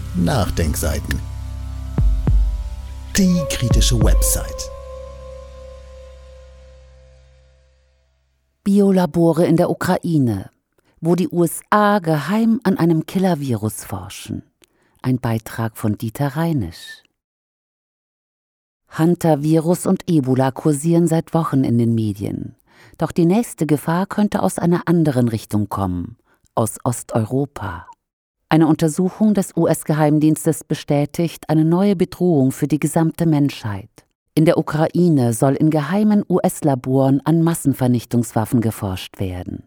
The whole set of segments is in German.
Nachdenkseiten. Die kritische Website. Biolabore in der Ukraine, wo die USA geheim an einem Killer-Virus forschen. Ein Beitrag von Dieter Reinisch. Hunter-Virus und Ebola kursieren seit Wochen in den Medien. Doch die nächste Gefahr könnte aus einer anderen Richtung kommen, aus Osteuropa. Eine Untersuchung des US-Geheimdienstes bestätigt eine neue Bedrohung für die gesamte Menschheit. In der Ukraine soll in geheimen US-Laboren an Massenvernichtungswaffen geforscht werden.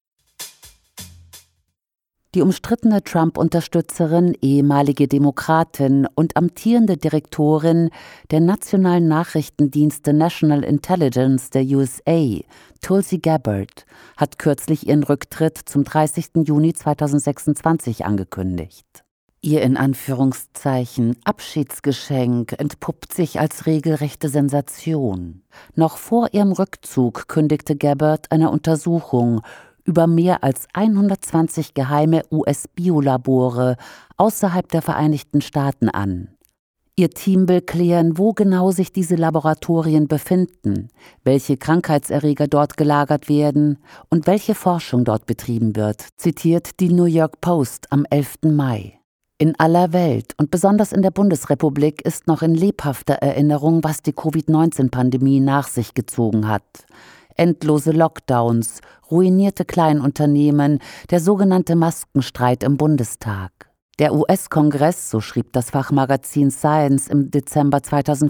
Die umstrittene Trump-Unterstützerin, ehemalige Demokratin und amtierende Direktorin der nationalen Nachrichtendienste National Intelligence der USA, Tulsi Gabbard, hat kürzlich ihren Rücktritt zum 30. Juni 2026 angekündigt. Ihr in Anführungszeichen Abschiedsgeschenk entpuppt sich als regelrechte Sensation. Noch vor ihrem Rückzug kündigte Gabbard eine Untersuchung über mehr als 120 geheime US-Biolabore außerhalb der Vereinigten Staaten an. Ihr Team will klären, wo genau sich diese Laboratorien befinden, welche Krankheitserreger dort gelagert werden und welche Forschung dort betrieben wird, zitiert die New York Post am 11. Mai. In aller Welt und besonders in der Bundesrepublik ist noch in lebhafter Erinnerung, was die Covid-19-Pandemie nach sich gezogen hat. Endlose Lockdowns, ruinierte Kleinunternehmen, der sogenannte Maskenstreit im Bundestag. Der US-Kongress, so schrieb das Fachmagazin Science im Dezember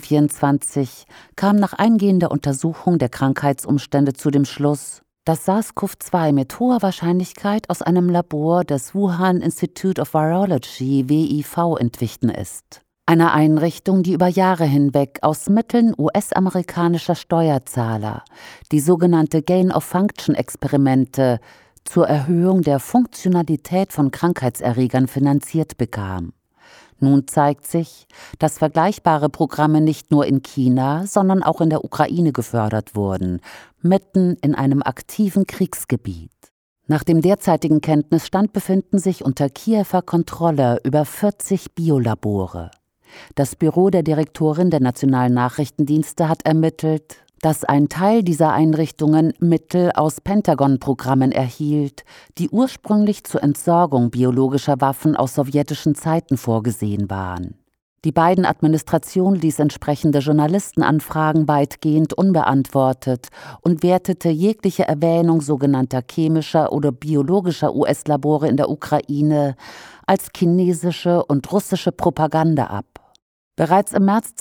2024, kam nach eingehender Untersuchung der Krankheitsumstände zu dem Schluss, dass SARS-CoV-2 mit hoher Wahrscheinlichkeit aus einem Labor des Wuhan Institute of Virology (WIV) entwichen ist. Einer Einrichtung, die über Jahre hinweg aus Mitteln US-amerikanischer Steuerzahler die sogenannte Gain-of-Function-Experimente zur Erhöhung der Funktionalität von Krankheitserregern finanziert bekam. Nun zeigt sich, dass vergleichbare Programme nicht nur in China, sondern auch in der Ukraine gefördert wurden, mitten in einem aktiven Kriegsgebiet. Nach dem derzeitigen Kenntnisstand befinden sich unter Kiewer Kontrolle über 40 Biolabore. Das Büro der Direktorin der Nationalen Nachrichtendienste hat ermittelt, dass ein Teil dieser Einrichtungen Mittel aus Pentagon-Programmen erhielt, die ursprünglich zur Entsorgung biologischer Waffen aus sowjetischen Zeiten vorgesehen waren. Die beiden Administration ließ entsprechende Journalistenanfragen weitgehend unbeantwortet und wertete jegliche Erwähnung sogenannter chemischer oder biologischer US-Labore in der Ukraine als chinesische und russische Propaganda ab. Bereits im März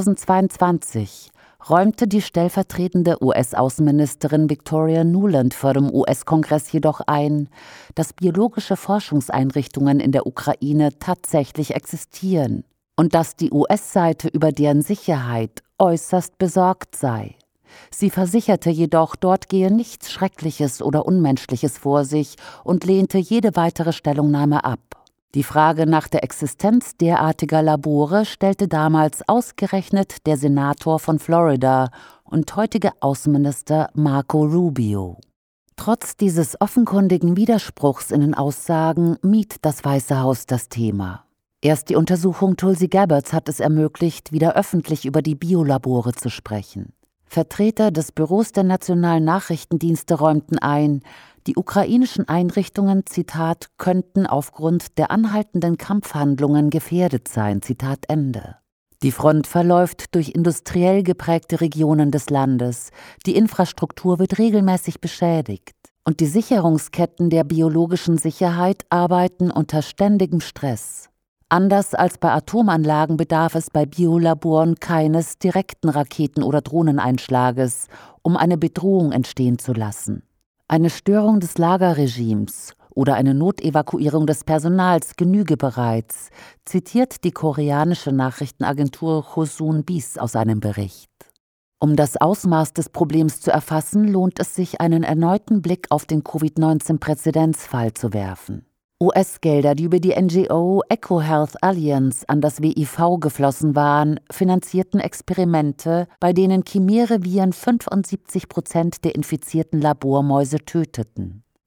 2022 räumte die stellvertretende US-Außenministerin Victoria Nuland vor dem US-Kongress jedoch ein, dass biologische Forschungseinrichtungen in der Ukraine tatsächlich existieren und dass die US-Seite über deren Sicherheit äußerst besorgt sei. Sie versicherte jedoch, dort gehe nichts Schreckliches oder Unmenschliches vor sich und lehnte jede weitere Stellungnahme ab. Die Frage nach der Existenz derartiger Labore stellte damals ausgerechnet der Senator von Florida und heutige Außenminister Marco Rubio. Trotz dieses offenkundigen Widerspruchs in den Aussagen mied das Weiße Haus das Thema. Erst die Untersuchung Tulsi Gabbards hat es ermöglicht, wieder öffentlich über die Biolabore zu sprechen. Vertreter des Büros der Nationalen Nachrichtendienste räumten ein, die ukrainischen Einrichtungen, Zitat, könnten aufgrund der anhaltenden Kampfhandlungen gefährdet sein, Zitat Ende. Die Front verläuft durch industriell geprägte Regionen des Landes, die Infrastruktur wird regelmäßig beschädigt und die Sicherungsketten der biologischen Sicherheit arbeiten unter ständigem Stress. Anders als bei Atomanlagen bedarf es bei Biolaboren keines direkten Raketen- oder Drohneneinschlages, um eine Bedrohung entstehen zu lassen. Eine Störung des Lagerregimes oder eine Notevakuierung des Personals genüge bereits, zitiert die koreanische Nachrichtenagentur Chosun Bis aus einem Bericht. Um das Ausmaß des Problems zu erfassen, lohnt es sich, einen erneuten Blick auf den Covid-19-Präzedenzfall zu werfen. US-Gelder, die über die NGO EcoHealth Alliance an das WIV geflossen waren, finanzierten Experimente, bei denen Chimäre-Viren 75% der infizierten Labormäuse töteten.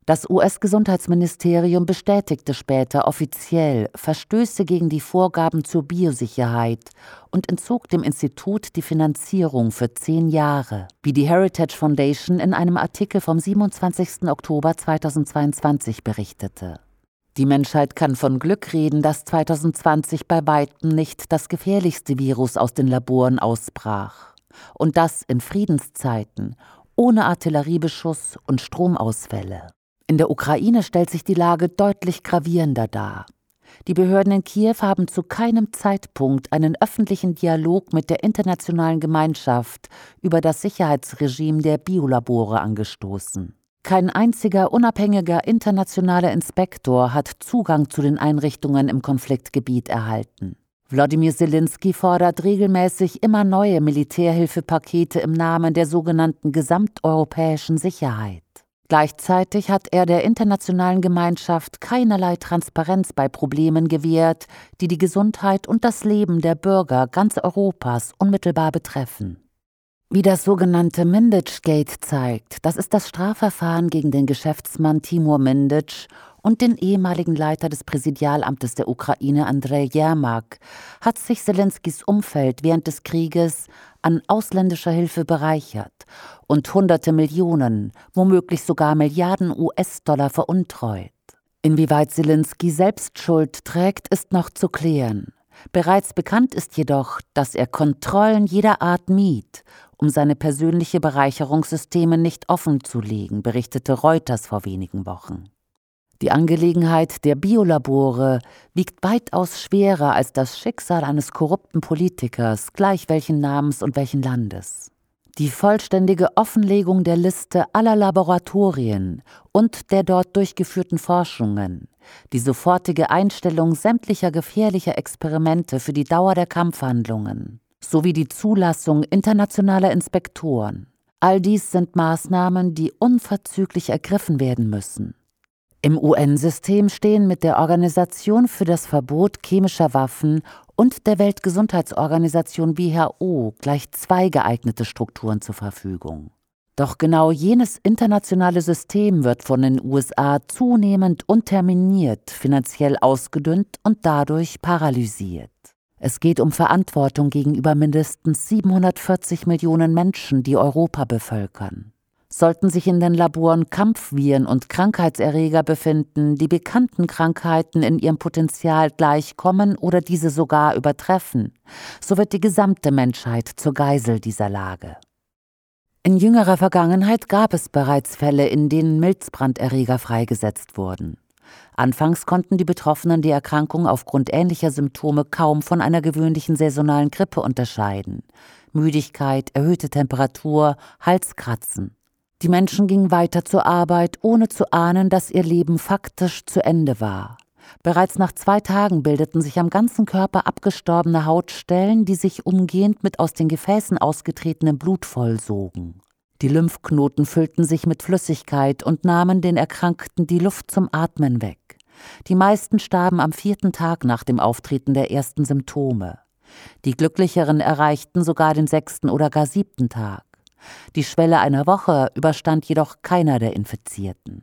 Das US-Gesundheitsministerium bestätigte später offiziell Verstöße gegen die Vorgaben zur Biosicherheit und entzog dem Institut die Finanzierung für 10 Jahre, wie die Heritage Foundation in einem Artikel vom 27. Oktober 2022 berichtete. Die Menschheit kann von Glück reden, dass 2020 bei weitem nicht das gefährlichste Virus aus den Laboren ausbrach. Und das in Friedenszeiten, ohne Artilleriebeschuss und Stromausfälle. In der Ukraine stellt sich die Lage deutlich gravierender dar. Die Behörden in Kiew haben zu keinem Zeitpunkt einen öffentlichen Dialog mit der internationalen Gemeinschaft über das Sicherheitsregime der Biolabore angestoßen. Kein einziger unabhängiger internationaler Inspektor hat Zugang zu den Einrichtungen im Konfliktgebiet erhalten. Wladimir Zelensky fordert regelmäßig immer neue Militärhilfepakete im Namen der sogenannten gesamteuropäischen Sicherheit. Gleichzeitig hat er der internationalen Gemeinschaft keinerlei Transparenz bei Problemen gewährt, die die Gesundheit und das Leben der Bürger ganz Europas unmittelbar betreffen. Wie das sogenannte Mindic-Gate zeigt, das ist das Strafverfahren gegen den Geschäftsmann Timur Mindic und den ehemaligen Leiter des Präsidialamtes der Ukraine Andrei Jermak, hat sich Zelenskys Umfeld während des Krieges an ausländischer Hilfe bereichert und Hunderte Millionen, womöglich sogar Milliarden US-Dollar veruntreut. Inwieweit Zelensky selbst Schuld trägt, ist noch zu klären. Bereits bekannt ist jedoch, dass er Kontrollen jeder Art mied, um seine persönliche Bereicherungssysteme nicht offenzulegen, berichtete Reuters vor wenigen Wochen. Die Angelegenheit der Biolabore wiegt weitaus schwerer als das Schicksal eines korrupten Politikers, gleich welchen Namens und welchen Landes. Die vollständige Offenlegung der Liste aller Laboratorien und der dort durchgeführten Forschungen, die sofortige Einstellung sämtlicher gefährlicher Experimente für die Dauer der Kampfhandlungen sowie die Zulassung internationaler Inspektoren, all dies sind Maßnahmen, die unverzüglich ergriffen werden müssen. Im UN-System stehen mit der Organisation für das Verbot chemischer Waffen und der Weltgesundheitsorganisation WHO gleich 2 geeignete Strukturen zur Verfügung. Doch genau jenes internationale System wird von den USA zunehmend unterminiert, finanziell ausgedünnt und dadurch paralysiert. Es geht um Verantwortung gegenüber mindestens 740 Millionen Menschen, die Europa bevölkern. Sollten sich in den Laboren Kampfviren und Krankheitserreger befinden, die bekannten Krankheiten in ihrem Potenzial gleichkommen oder diese sogar übertreffen, so wird die gesamte Menschheit zur Geisel dieser Lage. In jüngerer Vergangenheit gab es bereits Fälle, in denen Milzbranderreger freigesetzt wurden. Anfangs konnten die Betroffenen die Erkrankung aufgrund ähnlicher Symptome kaum von einer gewöhnlichen saisonalen Grippe unterscheiden. Müdigkeit, erhöhte Temperatur, Halskratzen. Die Menschen gingen weiter zur Arbeit, ohne zu ahnen, dass ihr Leben faktisch zu Ende war. Bereits nach 2 Tagen bildeten sich am ganzen Körper abgestorbene Hautstellen, die sich umgehend mit aus den Gefäßen ausgetretenem Blut vollsogen. Die Lymphknoten füllten sich mit Flüssigkeit und nahmen den Erkrankten die Luft zum Atmen weg. Die meisten starben am 4. Tag nach dem Auftreten der ersten Symptome. Die Glücklicheren erreichten sogar den 6. oder gar 7. Tag. Die Schwelle einer Woche überstand jedoch keiner der Infizierten.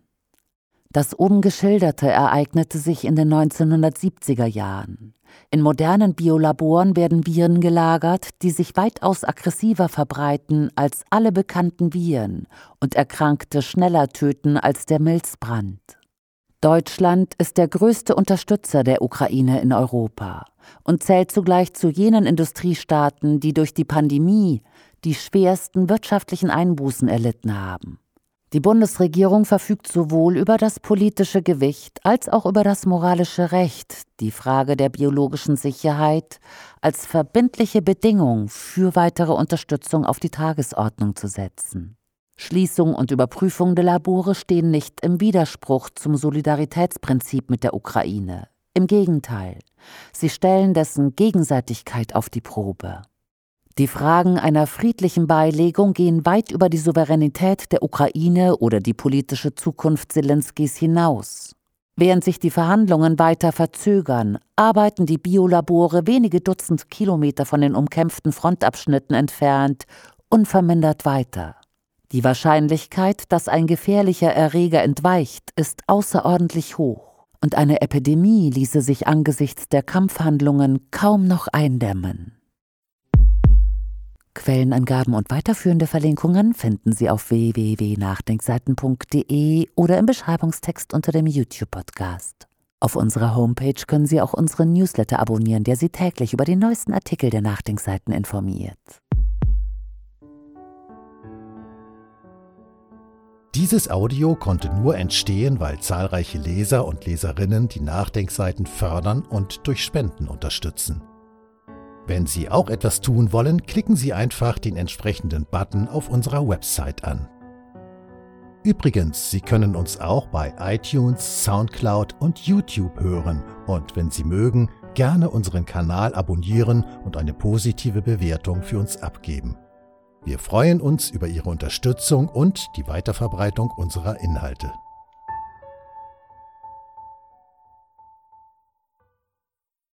Das oben Geschilderte ereignete sich in den 1970er Jahren. In modernen Biolaboren werden Viren gelagert, die sich weitaus aggressiver verbreiten als alle bekannten Viren und Erkrankte schneller töten als der Milzbrand. Deutschland ist der größte Unterstützer der Ukraine in Europa und zählt zugleich zu jenen Industriestaaten, die durch die Pandemie die schwersten wirtschaftlichen Einbußen erlitten haben. Die Bundesregierung verfügt sowohl über das politische Gewicht als auch über das moralische Recht, die Frage der biologischen Sicherheit als verbindliche Bedingung für weitere Unterstützung auf die Tagesordnung zu setzen. Schließung und Überprüfung der Labore stehen nicht im Widerspruch zum Solidaritätsprinzip mit der Ukraine. Im Gegenteil, sie stellen dessen Gegenseitigkeit auf die Probe. Die Fragen einer friedlichen Beilegung gehen weit über die Souveränität der Ukraine oder die politische Zukunft Zelenskys hinaus. Während sich die Verhandlungen weiter verzögern, arbeiten die Biolabore wenige Dutzend Kilometer von den umkämpften Frontabschnitten entfernt unvermindert weiter. Die Wahrscheinlichkeit, dass ein gefährlicher Erreger entweicht, ist außerordentlich hoch und eine Epidemie ließe sich angesichts der Kampfhandlungen kaum noch eindämmen. Quellenangaben und weiterführende Verlinkungen finden Sie auf www.nachdenkseiten.de oder im Beschreibungstext unter dem YouTube-Podcast. Auf unserer Homepage können Sie auch unseren Newsletter abonnieren, der Sie täglich über die neuesten Artikel der Nachdenkseiten informiert. Dieses Audio konnte nur entstehen, weil zahlreiche Leser und Leserinnen die Nachdenkseiten fördern und durch Spenden unterstützen. Wenn Sie auch etwas tun wollen, klicken Sie einfach den entsprechenden Button auf unserer Website an. Übrigens, Sie können uns auch bei iTunes, Soundcloud und YouTube hören und wenn Sie mögen, gerne unseren Kanal abonnieren und eine positive Bewertung für uns abgeben. Wir freuen uns über Ihre Unterstützung und die Weiterverbreitung unserer Inhalte.